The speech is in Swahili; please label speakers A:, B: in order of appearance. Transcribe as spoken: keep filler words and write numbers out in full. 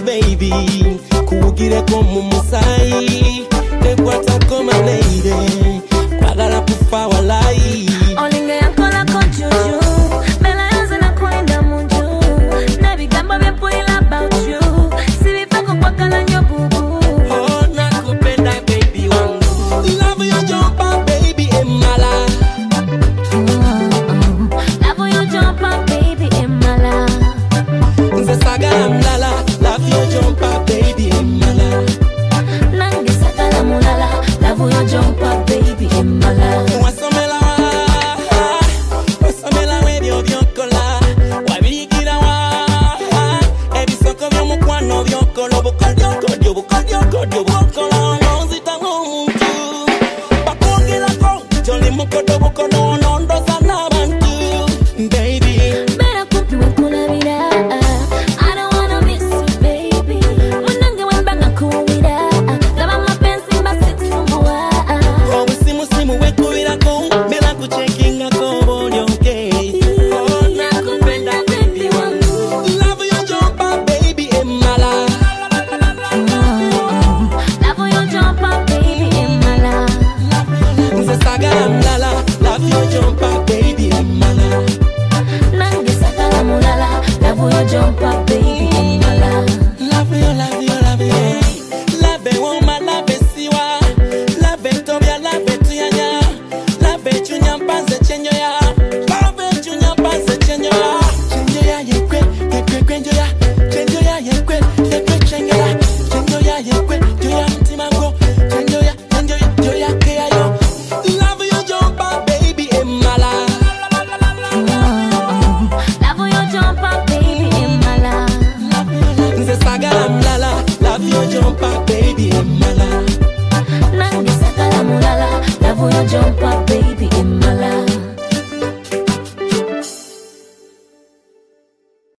A: baby kuugire ko mu musai ekwata ko my lady kwagala kufa walai
B: olinge yankola ko juju mela yanze na kwenda munju nebigamba byepulira about you sibivako kwagala nyo bubu
A: oh nakupenda baby wangu love you jump up baby emala
B: love you jump up baby emala
A: nze sagala mlala love you jump up baby emala
B: nange sagala mulala love you jump up baby emala
A: wasomela wasomela webyo byokola wabigira wa ebisoko byomukwano byokola bukodyo kodyo bukodyo kodyo bukola nozita ngomuntu bakogerako joli mukodo bukodo nondoza n'abantu baby
B: better kumpi wekulabira I don't wanna miss you baby munange wembanga kuwira laba mapenzi mbasikumbua
A: obusimusimu wekubirako mela kuchekingako bolyoke oh nakupenda baby wangu love you jump up baby emala
B: love you jump up baby emala
A: nze sagala mlala love you jump up baby emala
B: nange sagala mulala love you jump up baby emala
A: love you love you love you love it woman love it siwa love it tobya love it tuyanya love it chunya mpanze chenyo ya love it chunya mpanze chenyo ya chenyo ya yekwe yekwe kwenjo ya chenyo ya yekwe yekwe chenyo ya chenyo ya yekwe yo ya mtimango chenyo ya chenyo ya yo ya kea yo love you jump up baby emala
B: love you jump up baby emala
A: nze sagala mlala love you jump up baby